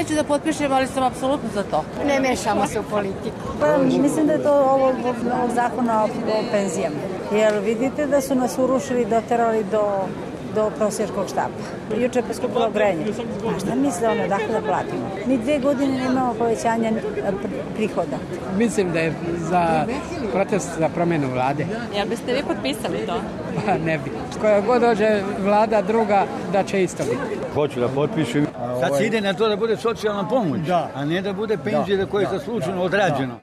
neću da potpišem, ali sam apsolutno za to. Ne mešamo se u politiku. Pa, mislim da je to ovog zakona o penzijama. Jer vidite da su nas urušili, doterali do prosjačkog štapa. Juče je poskupilo grejanje. A šta misle ono, dakle da platimo? Mi 2 godine nemamo povećanja prihoda. Mislim da je za protest za promjenu vlade. Jel biste vi potpisali to? Pa ne bi. Koja god dođe vlada druga, da će isto biti. Hoću da potpišem. Sad se ide na to da bude socijalna pomoć, a ne da bude penzija koja je zasluženo odrađeno.